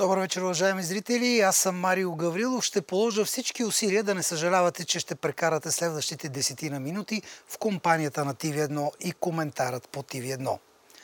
Добър вечер, уважаеми зрители. Аз съм Марио Гаврилов. Ще положа всички усилия да не съжалявате, че ще прекарате следващите 10 минути в компанията на TV1 и коментарът по TV1.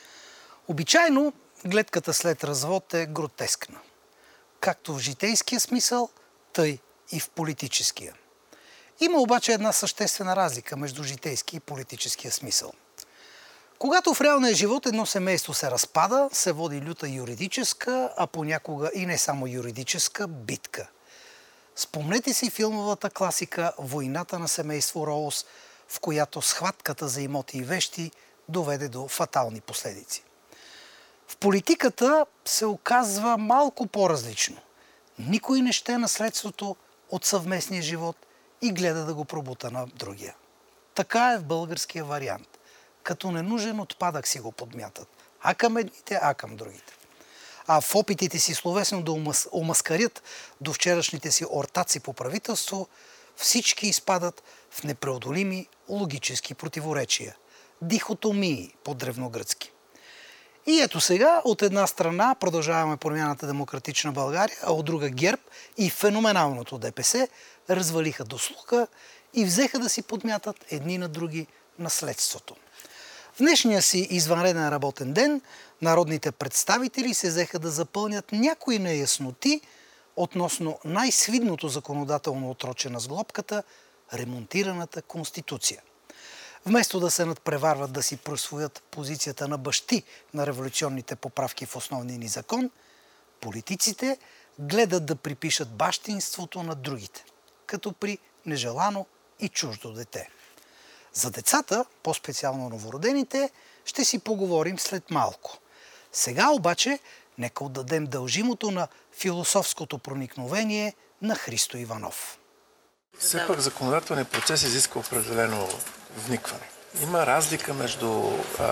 Обичайно гледката след развод е гротескна. Както в житейския смисъл, тъй и в политическия. Има обаче една съществена разлика между житейски и политическия смисъл. Когато в реалния живот едно семейство се разпада, се води люта юридическа, а понякога и не само юридическа, битка. Спомнете си филмовата класика «Войната на семейство Роуз», в която схватката за имоти и вещи доведе до фатални последици. В политиката се оказва малко по-различно. Никой не ще наследството от съвместния живот и гледа да го пробута на другия. Така е в българския вариант. Като ненужен отпадък си го подмятат. А към едните, а към другите. А в опитите си словесно да омаскарят до вчерашните си ортаци по правителство, всички изпадат в непреодолими логически противоречия. Дихотомии по-древногръцки. И ето сега, от една страна продължаваме Промяната Демократична България, а от друга ГЕРБ и феноменалното ДПС развалиха до слуха и взеха да си подмятат едни на други наследството. В днешния си извънреден работен ден народните представители се взеха да запълнят някои неясноти относно най-свидното законодателно отроче на сглобката – ремонтираната Конституция. Вместо да се надпреварват да си присвоят позицията на бащи на революционните поправки в основния ни закон, политиците гледат да припишат бащинството на другите, като при нежелано и чуждо дете. За децата, по-специално новородените, ще си поговорим след малко. Сега обаче нека отдадем дължимото на философското проникновение на Христо Иванов. Все пак законодателният процес изисква определено вникване. Има разлика между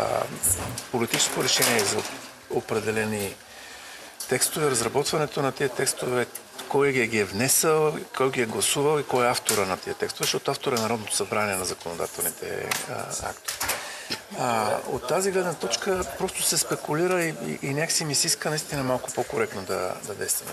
политическо решение за определени текстове, разработването на тези текстове, кой ги е внесъл, кой ги е гласувал и кой е автора на тези текстове, защото автор е Народното събрание на законодателните актове. От тази гледна точка просто се спекулира и някакси ми се иска наистина малко по-коректно да действаме.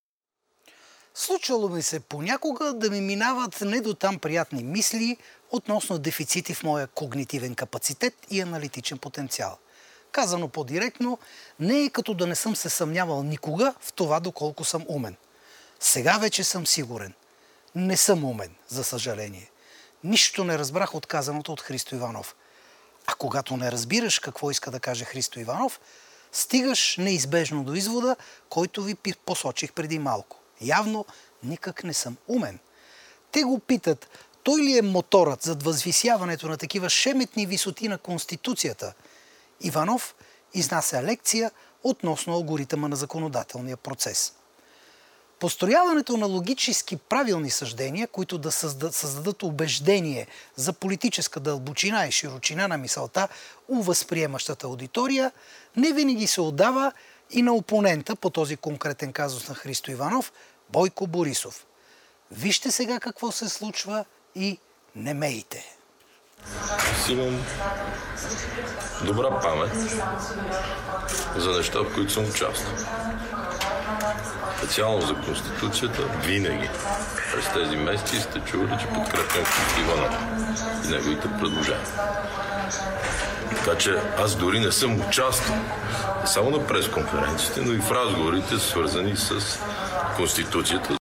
Случвало ми се понякога да ми минават не до там приятни мисли относно дефицити в моя когнитивен капацитет и аналитичен потенциал. Казано по-директно, не е като да не съм се съмнявал никога в това доколко съм умен. Сега вече съм сигурен. Не съм умен, за съжаление. Нищо не разбрах от казаното от Христо Иванов. А когато не разбираш какво иска да каже Христо Иванов, стигаш неизбежно до извода, който ви посочих преди малко. Явно никак не съм умен. Те го питат, той ли е моторът зад възвисяването на такива шеметни висоти на Конституцията? Иванов изнася лекция относно алгоритъма на законодателния процес. Построяването на логически правилни съждения, които да създадат убеждение за политическа дълбочина и широчина на мисълта у възприемащата аудитория, не винаги се отдава и на опонента по този конкретен казус на Христо Иванов, Бойко Борисов. Вижте сега какво се случва и не мейте. Имам добра памет за неща, в които съм участвал. Специално за Конституцията винаги през тези месеци сте чували, че подкрепям Христо Иванов и неговите предложения. Така че аз дори не съм участвал не само на пресконференциите, но и в разговорите, свързани с Конституцията.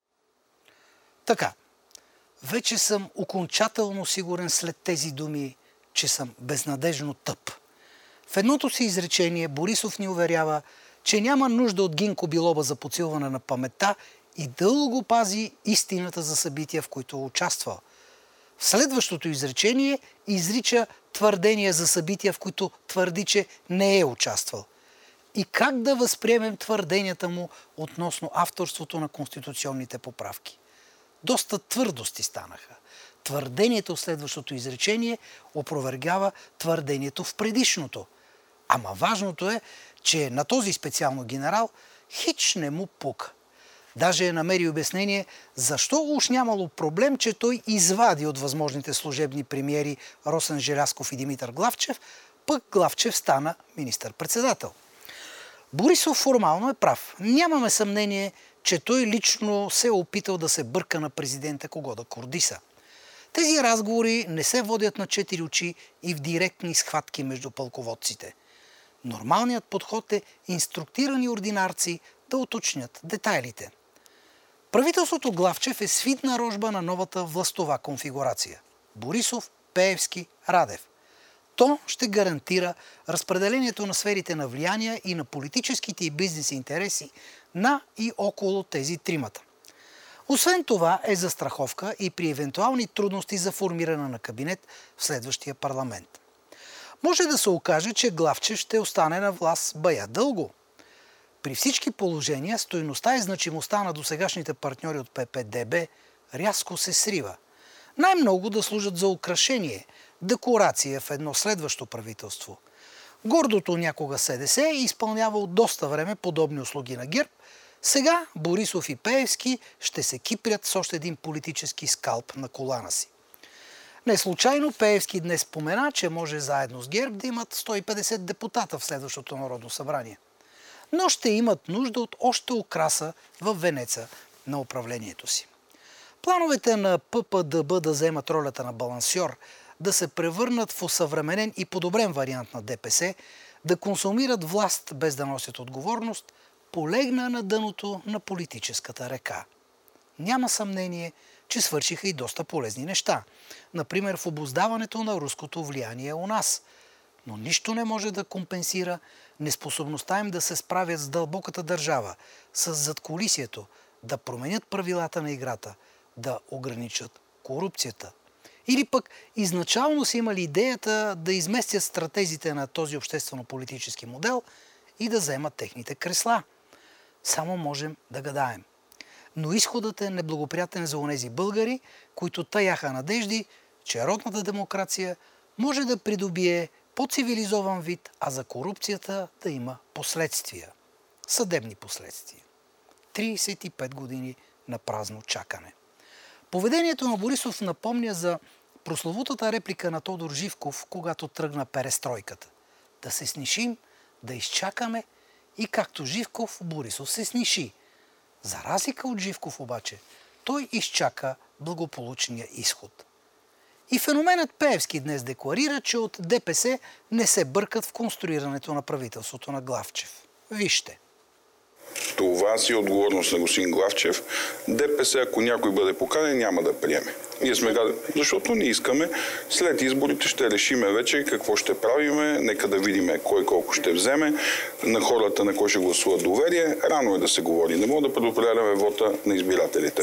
Така, вече съм окончателно сигурен след тези думи, че съм безнадежно тъп. В едното си изречение Борисов ни уверява, че няма нужда от Гинко Билоба за подсилване на паметта и дълго пази истината за събития, в които е участвал. В следващото изречение изрича твърдения за събития, в които твърди, че не е участвал. И как да възприемем твърденията му относно авторството на конституционните поправки? Доста твърдости станаха. Твърдението в следващото изречение опровергава твърдението в предишното. Ама важното е, че на този специално генерал хич не му пука. Даже е намери обяснение защо уж нямало проблем, че той извади от възможните служебни премиери Росен Желязков и Димитър Главчев, пък Главчев стана министър-председател. Борисов формално е прав. Нямаме съмнение, че той лично се е опитал да се бърка на президента кого да кордиса. Тези разговори не се водят на четири очи и в директни схватки между пълководците. Нормалният подход е инструктирани ординарци да уточнят детайлите. Правителството Главчев е свидна рожба на новата властова конфигурация. Борисов, Пеевски, Радев. То ще гарантира разпределението на сферите на влияние и на политическите и бизнес интереси на и около тези тримата. Освен това е застраховка и при евентуални трудности за формиране на кабинет в следващия парламент. Може да се окаже, че Главчев ще остане на власт бая дълго. При всички положения стойността и значимостта на досегашните партньори от ППДБ рязко се срива. Най-много да служат за украшение, декорация в едно следващо правителство. Гордото някога СДС изпълнява от доста време подобни услуги на ГЕРБ. Сега Борисов и Пеевски ще се кипрят с още един политически скалп на колана си. Не случайно Пеевски днес спомена, че може заедно с ГЕРБ да имат 150 депутата в следващото Народно събрание. Но ще имат нужда от още украса в венеца на управлението си. Плановете на ППДБ да вземат ролята на балансьор, да се превърнат в осъвременен и подобрен вариант на ДПС, да консумират власт без да носят отговорност, полегна на дъното на политическата река. Няма съмнение, че свършиха и доста полезни неща. Например, в обуздаването на руското влияние у нас. Но нищо не може да компенсира неспособността им да се справят с дълбоката държава, с задкулисието, да променят правилата на играта, да ограничат корупцията. Или пък изначално са имали идеята да изместят стратезите на този обществено-политически модел и да вземат техните кресла. Само можем да гадаем. Но изходът е неблагоприятен за онези българи, които таяха надежди, че родната демокрация може да придобие по-цивилизован вид, а за корупцията да има последствия. Съдебни последствия. 35 години на празно чакане. Поведението на Борисов напомня за прословутата реплика на Тодор Живков, когато тръгна перестройката. Да се снишим, да изчакаме и както Живков, Борисов се сниши. За разлика от Живков обаче, той изчака благополучния изход. И феноменът Пеевски днес декларира, че от ДПС не се бъркат в конструирането на правителството на Главчев. Вижте. Това си отговорност на господин Главчев. ДПС, ако някой бъде поканен, няма да приеме. Ние сме казали, защото не искаме. След изборите ще решиме вече какво ще правиме. Нека да видим кой колко ще вземе. На хората, на кой ще гласува доверие. Рано е да се говори. Не мога да предопределяме вота на избирателите.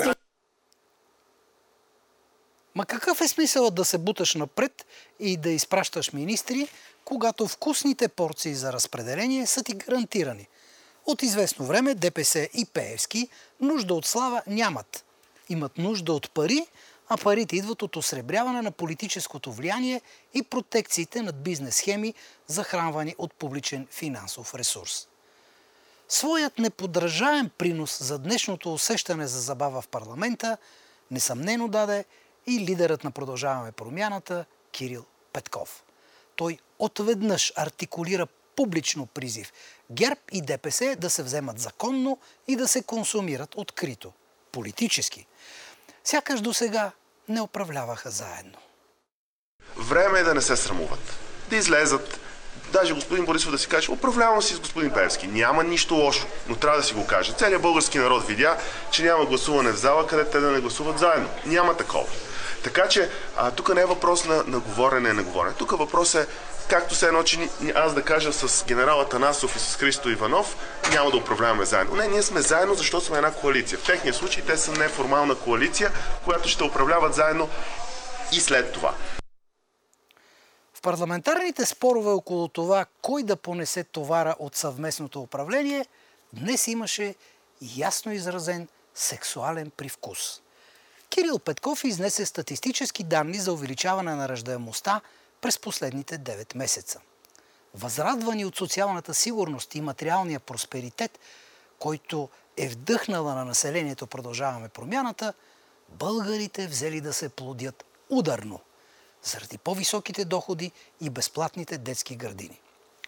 Ма какъв е смисълът да се буташ напред и да изпращаш министри, когато вкусните порции за разпределение са ти гарантирани? От известно време ДПС и Пеевски нужда от слава нямат. Имат нужда от пари, а парите идват от осребряване на политическото влияние и протекциите над бизнес схеми, захранвани от публичен финансов ресурс. Своят неподражаем принос за днешното усещане за забава в парламента несъмнено даде и лидерът на Продължаваме промяната Кирил Петков. Той отведнъж артикулира публично призив ГЕРБ и ДПС да се вземат законно и да се консумират открито, политически. Сякаш досега не управляваха заедно. Време е да не се срамуват. Да излезат. Даже господин Борисов да си каже, управлявам си с господин Пеевски. Няма нищо лошо, но трябва да си го каже. Целият български народ видя, че няма гласуване в зала, където те да не гласуват заедно. Няма такова. Така че тук не е въпрос на говорене, не говорене. Тук въпрос е както се едно, че аз да кажа с генерал Атанасов и с Христо Иванов няма да управляваме заедно. Не, ние сме заедно, защото сме една коалиция. В техния случай те са неформална коалиция, която ще управляват заедно и след това. В парламентарните спорове около това кой да понесе товара от съвместното управление днес имаше ясно изразен сексуален привкус. Кирил Петков изнесе статистически данни за увеличаване на раждаемостта през последните 9 месеца. Възрадвани от социалната сигурност и материалния просперитет, който е вдъхнала на населението Продължаваме промяната, българите взели да се плодят ударно, заради по-високите доходи и безплатните детски градини.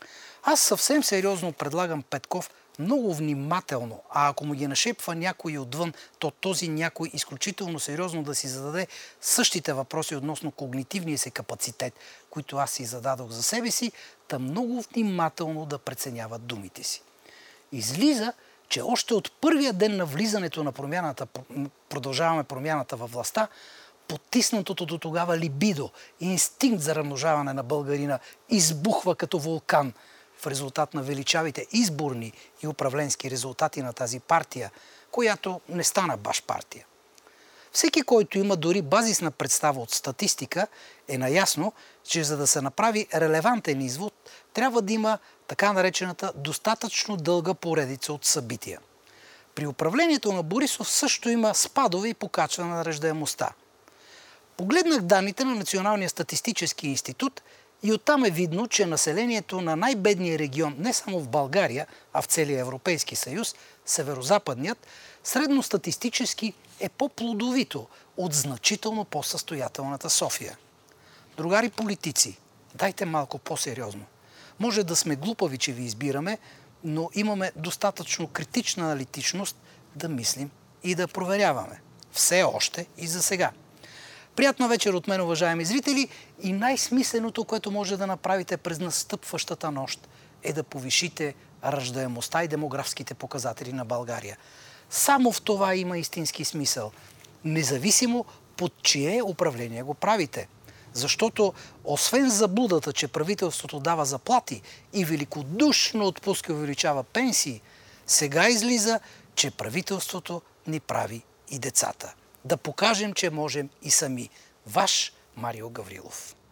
Аз съвсем сериозно предлагам Петков много внимателно, а ако му ги нашепва някой отвън, то този някой изключително сериозно да си зададе същите въпроси относно когнитивния си капацитет, които аз си зададох за себе си, да много внимателно да преценяват думите си. Излиза, че още от първия ден на влизането на промяната, продължаваме промяната във властта, потиснатото до тогава либидо, инстинкт за размножаване на българина избухва като вулкан в резултат на величавите изборни и управленски резултати на тази партия, която не стана баш партия. Всеки, който има дори базисна представа от статистика, е наясно, че за да се направи релевантен извод, трябва да има така наречената достатъчно дълга поредица от събития. При управлението на Борисов също има спадове и покачване на раждаемостта. Погледнах данните на Националния статистически институт и оттам е видно, че населението на най-бедния регион, не само в България, а в целия Европейски съюз, северозападният, средностатистически е по-плодовито от значително по-състоятелната София. Другари политици, дайте малко по-сериозно. Може да сме глупави, че ви избираме, но имаме достатъчно критична аналитичност да мислим и да проверяваме. Все още и за сега. Приятна вечер от мен, уважаеми зрители, и най-смисленото, което може да направите през настъпващата нощ, е да повишите раждаемостта и демографските показатели на България. Само в това има истински смисъл, независимо под чие управление го правите. Защото освен заблудата, че правителството дава заплати и великодушно отпуска и увеличава пенсии, сега излиза, че правителството ни прави и децата. Да покажем, че можем и сами. Ваш Марио Гаврилов.